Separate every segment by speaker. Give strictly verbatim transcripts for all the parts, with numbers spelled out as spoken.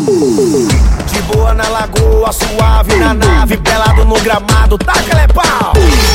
Speaker 1: De boa na lagoa, suave na nave, pelado no gramado, taca-lhe pau.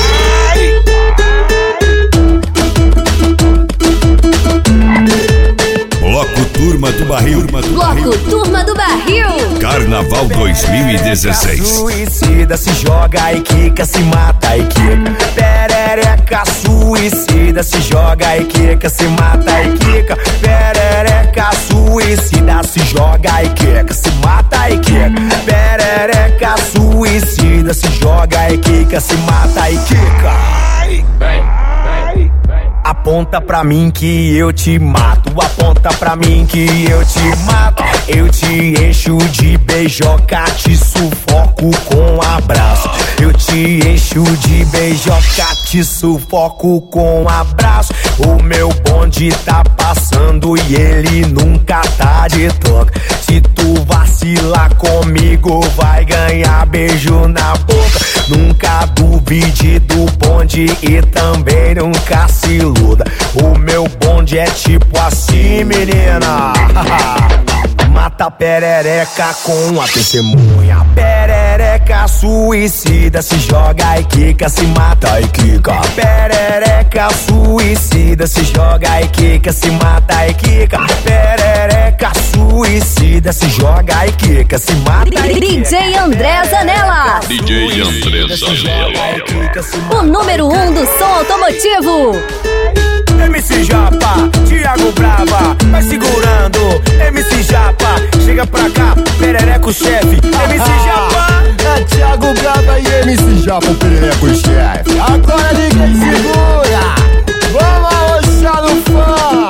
Speaker 2: Bloco Turma do Barril.
Speaker 3: Bloco Turma do Barril.
Speaker 2: Carnaval dois mil e dezesseis.
Speaker 1: Suicida, se joga e quica, se mata e quica. Perereca suicida, se joga e quica, se mata e quica. Perereca suicida, se joga e quica, se mata e quica. Perereca suicida, se joga e quica, se mata e quica. Aponta pra mim que eu te mato, aponta pra mim que eu te mato. Eu te encho de beijoca, te sufoco com abraço. Eu te encho de beijoca, te sufoco com abraço. O meu bonde tá passando e ele nunca tá de toca. Se tu vacilar comigo, vai ganhar beijo na boca. Nunca duvide do bonde e também nunca se iluda. O meu bonde é tipo assim, menina. Mata a perereca com a testemunha. Perereca suicida, se joga e quica, se mata e quica. Perereca suicida, se joga e quica, se mata e quica. Perereca suicida, se joga e quica, se mata e quica.
Speaker 3: D J André Zanella.
Speaker 2: D J André Zanella.
Speaker 3: O número um do som automotivo.
Speaker 1: M C Japa, Thiago Brava, vai segurando. M C Japa, chega pra cá, perereco chefe. M C Japa,
Speaker 4: é Thiago Brava e M C Japa, o perereco chefe. Agora ninguém segura, vamos arrochar no fã.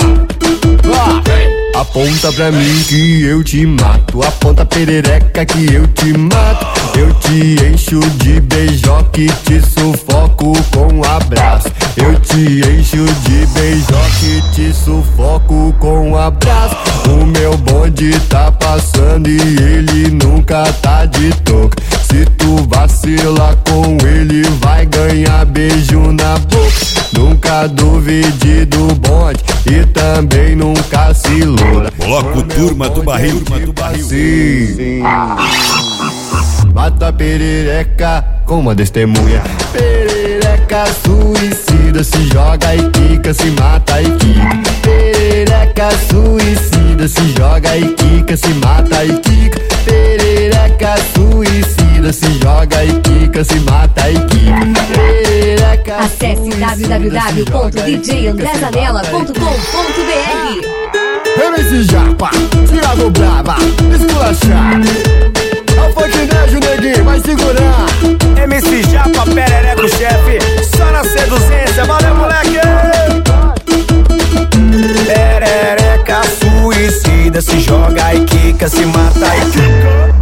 Speaker 4: Aponta pra mim que eu te mato, aponta perereca que eu te mato. Eu te encho de beijoca e te sufoco com abraço. Eu te encho de beijoca e te sufoco com abraço. O meu bonde tá passando e ele nunca tá de toca. Se tu vacilar com ele, vai ganhar beijo na boca. Nunca duvide do bonde e também nunca se iluda.
Speaker 2: Bloco Turma do Barril.
Speaker 4: Sim. Mata a perereca com uma testemunha. Perereca suicida, se joga e quica, se mata e quica. Perereca suicida, se joga e quica, se mata e quica. Perereca suicida, se joga e quica, se mata e quica. Perereca.
Speaker 3: Acesse w w w ponto d j andré zanella ponto com ponto b r.
Speaker 4: M C Japa, Thiago Brava, esculachar. É o funknejo, neguinho, vai segurar.
Speaker 1: M C Japa, perereco chefe, só na seduzência, valeu moleque. Perereca suicida, se joga e quica, se mata e quica.